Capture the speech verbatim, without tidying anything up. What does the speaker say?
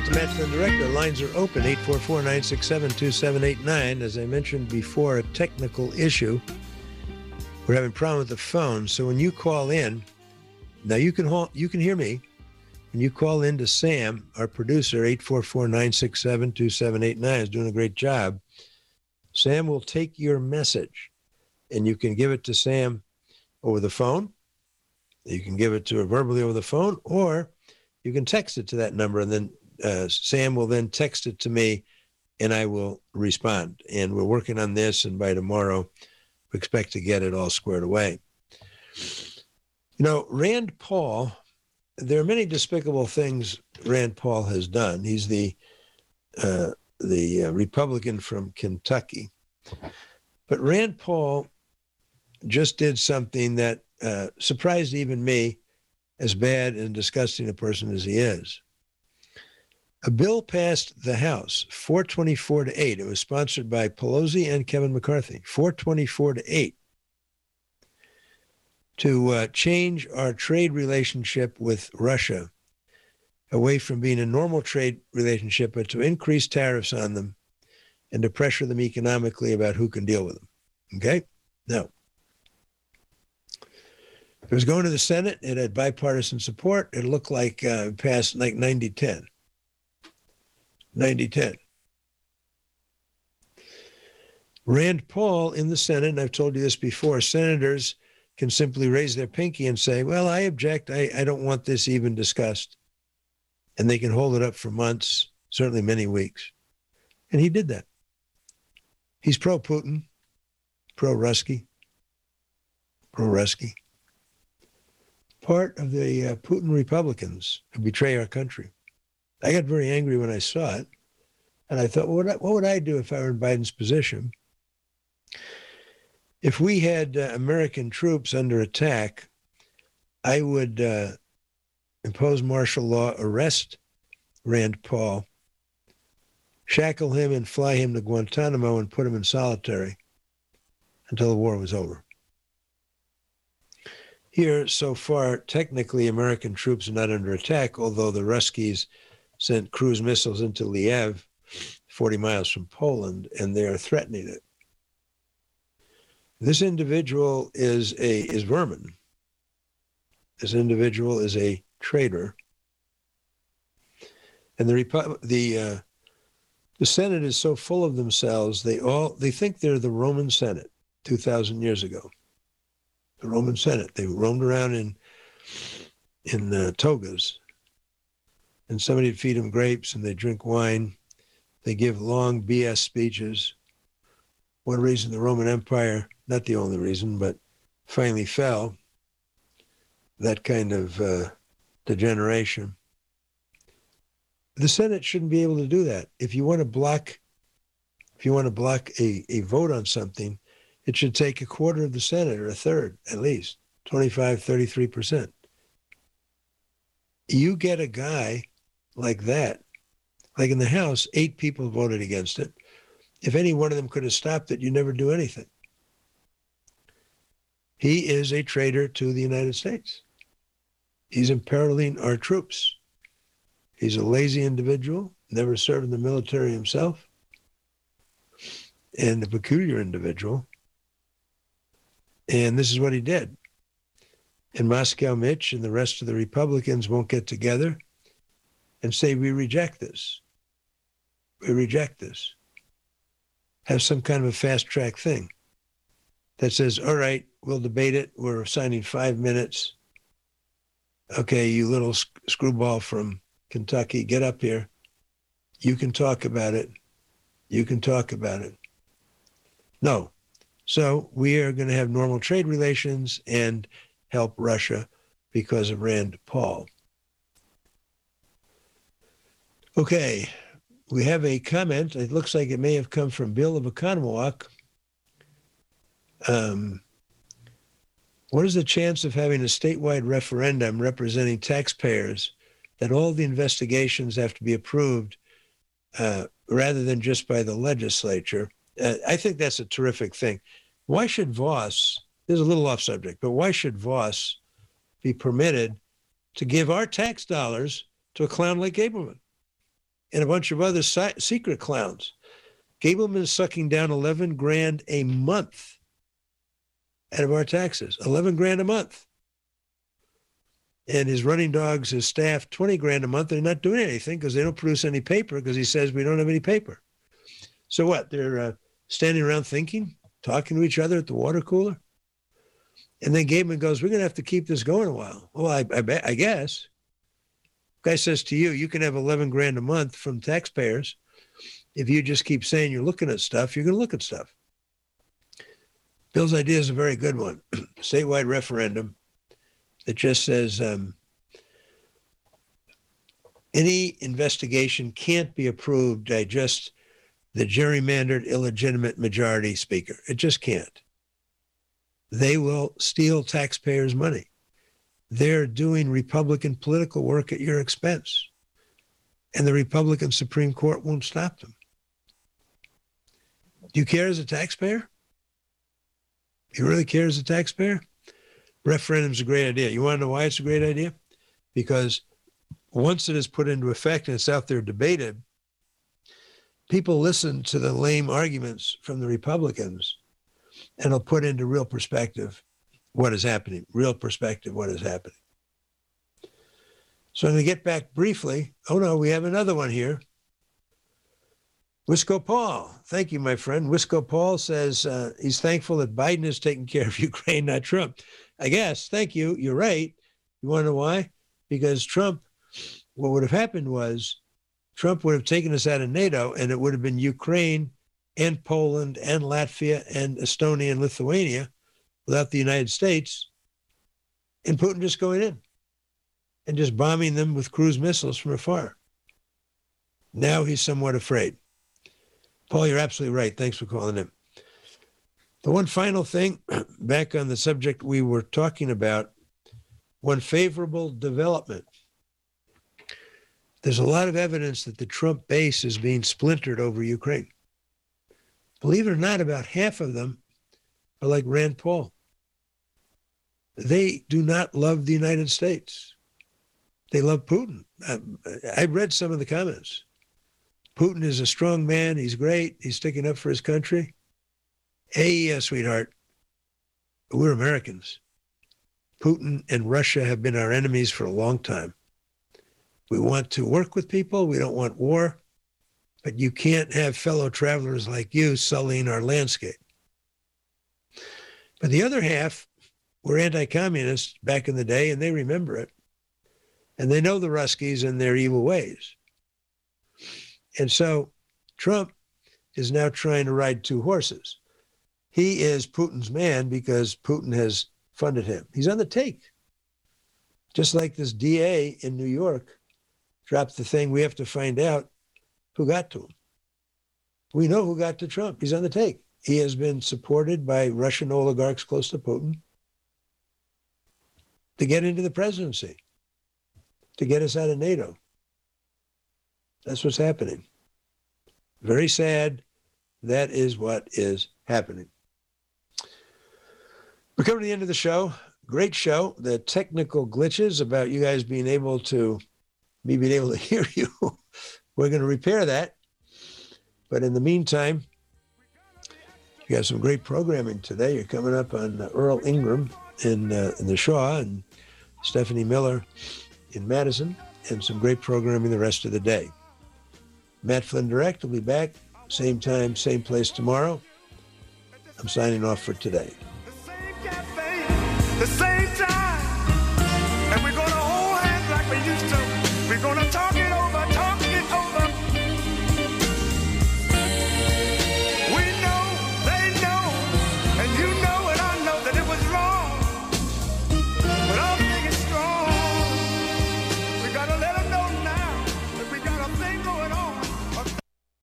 back to Matt Flynn Direct. Our lines are open, eight four four, nine six seven, two seven eight nine. As I mentioned before, a technical issue. We're having a problem with the phone. So when you call in, now you can hold, you can hear me. When you call in to Sam, our producer, eight four four, nine six seven, two seven eight nine, is doing a great job. Sam will take your message, and you can give it to Sam over the phone. You can give it to her verbally over the phone, or you can text it to that number, and then uh, Sam will then text it to me, and I will respond. And we're working on this, and by tomorrow, we expect to get it all squared away. You know, Rand Paul, there are many despicable things Rand Paul has done. He's the uh, the uh, Republican from Kentucky. But Rand Paul just did something that uh, surprised even me, as bad and disgusting a person as he is. A bill passed the House, four twenty-four to eight. It was sponsored by Pelosi and Kevin McCarthy, four twenty-four to eight, to uh, change our trade relationship with Russia away from being a normal trade relationship, but to increase tariffs on them and to pressure them economically about who can deal with them. Okay? Now, it was going to the Senate. It had bipartisan support. It looked like uh, it passed like ninety ten. ninety ten. Rand Paul in the Senate, and I've told you this before, senators can simply raise their pinky and say, well, I object. I, I don't want this even discussed. And they can hold it up for months, certainly many weeks. And he did that. He's pro-Putin, pro-Rusky, pro-Rusky. Part of the uh, Putin Republicans who betray our country. I got very angry when I saw it, and I thought, what would I, what would I do if I were in Biden's position? If we had uh, American troops under attack, I would uh, impose martial law, arrest Rand Paul, shackle him and fly him to Guantanamo and put him in solitary until the war was over. Here, so far, technically, American troops are not under attack, although the Ruskies sent cruise missiles into Liev, forty miles from Poland, and they are threatening it. This individual is a is vermin. This individual is a traitor, and the Repu- the uh, the Senate is so full of themselves. They all they think they're the Roman Senate two thousand years ago. The Roman Senate. They roamed around in in uh, togas, and somebody would feed them grapes, and they drink wine. They give long B S speeches. One reason the Roman Empire, not the only reason, but finally fell, that kind of uh, degeneration. The Senate shouldn't be able to do that. If you want to block, if you want to block a, a vote on something, it should take a quarter of the Senate, or a third at least, twenty-five, thirty-three percent. You get a guy like that, like in the House, eight people voted against it. If any one of them could have stopped it, you never do anything. He is a traitor to the United States. He's imperiling our troops. He's a lazy individual, never served in the military himself, and a peculiar individual. And this is what he did. And Moscow Mitch and the rest of the Republicans won't get together and say, we reject this. We reject this. Have some kind of a fast track thing that says, all right, we'll debate it. We're assigning five minutes. Okay, you little sc- screwball from Kentucky, get up here. You can talk about it. You can talk about it. No. So we are going to have normal trade relations and help Russia because of Rand Paul. Okay, we have a comment. It looks like it may have come from Bill of Oconomowoc. Um, what is the chance of having a statewide referendum representing taxpayers that all the investigations have to be approved uh, rather than just by the legislature? Uh, I think that's a terrific thing. Why should Voss, this is a little off subject, but why should Voss be permitted to give our tax dollars to a clown like Gableman? and a bunch of other si- secret clowns. Gableman is sucking down eleven grand a month out of our taxes, eleven grand a month. And his running dogs, his staff, twenty grand a month. They're not doing anything because they don't produce any paper because he says we don't have any paper. So what? They're uh, standing around thinking, talking to each other at the water cooler. And then Gableman goes, we're going to have to keep this going a while. Well, I, I, bet, I guess. Guy says to you, you can have eleven grand a month from taxpayers. If you just keep saying you're looking at stuff, you're going to look at stuff. Bill's idea is a very good one. Statewide referendum that just says um, any investigation can't be approved by just the gerrymandered, illegitimate majority speaker. It just can't. They will steal taxpayers' money. They're doing Republican political work at your expense. And the Republican Supreme Court won't stop them. Do you care as a taxpayer? You really care as a taxpayer? Referendum's a great idea. You want to know why it's a great idea? Because once it is put into effect and it's out there debated, people listen to the lame arguments from the Republicans and it'll put into real perspective what is happening, real perspective what is happening. So I'm going to get back briefly. Oh, no, we have another one here. Wisco Paul. Thank you, my friend. Wisco Paul says uh, he's thankful that Biden is taking care of Ukraine, not Trump. I guess. Thank you. You're right. You want to know why? Because Trump, what would have happened was Trump would have taken us out of NATO and it would have been Ukraine and Poland and Latvia and Estonia and Lithuania without the United States and Putin just going in and just bombing them with cruise missiles from afar. Now he's somewhat afraid. Paul, you're absolutely right. Thanks for calling in. The one final thing, back on the subject we were talking about, one favorable development. There's a lot of evidence that the Trump base is being splintered over Ukraine. Believe it or not, about half of them are like Rand Paul. They do not love the United States. They love Putin. I, I read some of the comments. Putin is a strong man. He's great. He's sticking up for his country. Hey, uh, sweetheart, we're Americans. Putin and Russia have been our enemies for a long time. We want to work with people. We don't want war. But you can't have fellow travelers like you sullying our landscape. But the other half were anti-communists back in the day, and they remember it. And they know the Ruskies and their evil ways. And so Trump is now trying to ride two horses. He is Putin's man because Putin has funded him. He's on the take. Just like this D A in New York dropped the thing, we have to find out who got to him. We know who got to Trump. He's on the take. He has been supported by Russian oligarchs close to Putin to get into the presidency, to get us out of NATO. That's what's happening. Very sad. That is what is happening. We're coming to the end of the show. Great show. The technical glitches about you guys being able to, me being able to hear you. We're going to repair that. But in the meantime, you got some great programming today. You're coming up on uh, Earl Ingram in, uh, in the Shaw and Stephanie Miller in Madison, and some great programming the rest of the day. Matt Flynn Direct will be back, same time, same place tomorrow. I'm signing off for today. The same cafe, the same